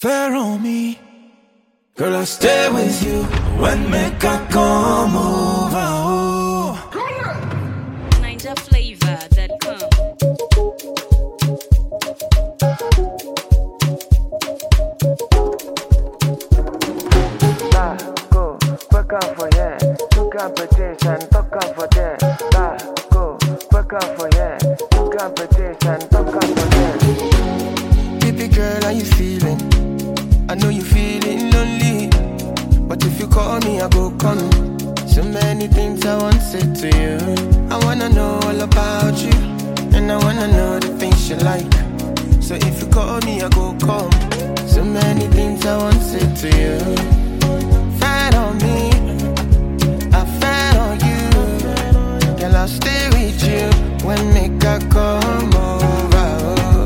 fair on me. Girl, I stay with you when make I come over. Oh. NinjaFlavor.com. Go, work out for yeah. You got petition, talk out for there. Go, work out for yeah. You got petition, talk out for there. Baby girl, how you feeling? I know you feeling lonely, but if you call me, I go come. So many things I want to say to you. I wanna know all about you, and I wanna know the things you like. So if you call me, I go come. So many things I want to say to you. Fat on me, I fat on you. Girl, I'll stay with you when make I come over.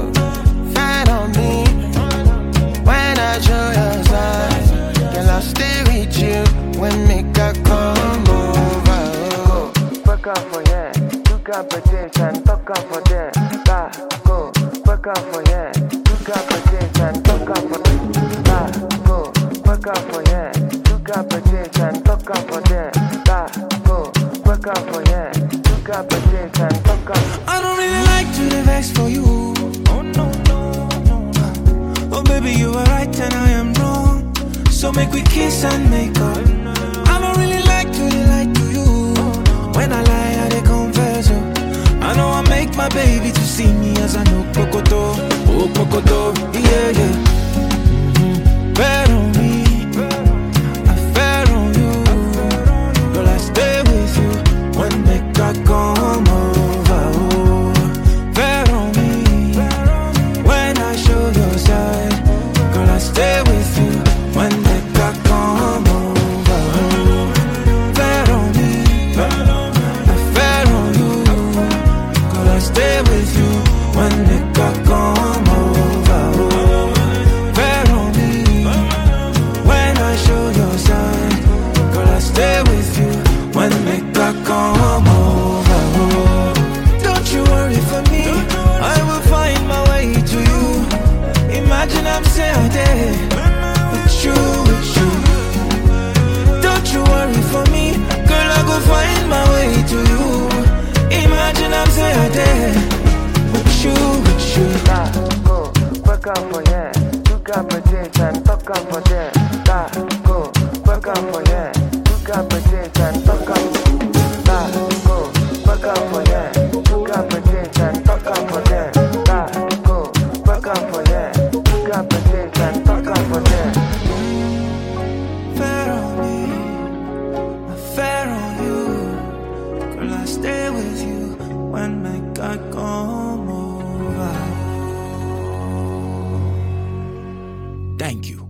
Fat on me, when I show your side. Girl, I'll stay with you when make I come over. Go, work out for yeah. You got petition, talk out for there. Go, work out for yeah. You got petition, talk out for there. Go, work out for yeah. You got petition, talk out for there. Go, work out for yeah. You got petition, talk out. I don't really like to the vex for you. Oh no, no, no. Oh baby, you are right and I am wrong. So make we kiss and make up. I don't really like to lie to you. When I lie, I dey confess. Oh. I know I make my baby to see me as I know Pokoto. Oh Pokoto, yeah, yeah. Fair on me, I fair on you. Girl, I stay with you when make I come over. Oh, fair on me, when I show your side. Girl, I stay with you when make I come over. Oh, fair on me, I fair on you. Girl, I stay with you when make I come over. Oh, fair on me, when I show your side. Girl, I stay with you when make I come over. Oh, don't you worry for me, I will find my way to you. Imagine I'm saying there with you, with you. Don't you worry for me, girl, I go find my way to you. Imagine I'm saying there with you, with you. Go, work out for yeah. You got petition, talk out for there. Go, work out for yeah. You got petition, talk out. Go, work out for yeah. You got petition, talk out for there. Go, work out for yeah. You got petition, talk out for there. Fair on me, I fair on you. Girl, I stay with you when make I come over. Thank you.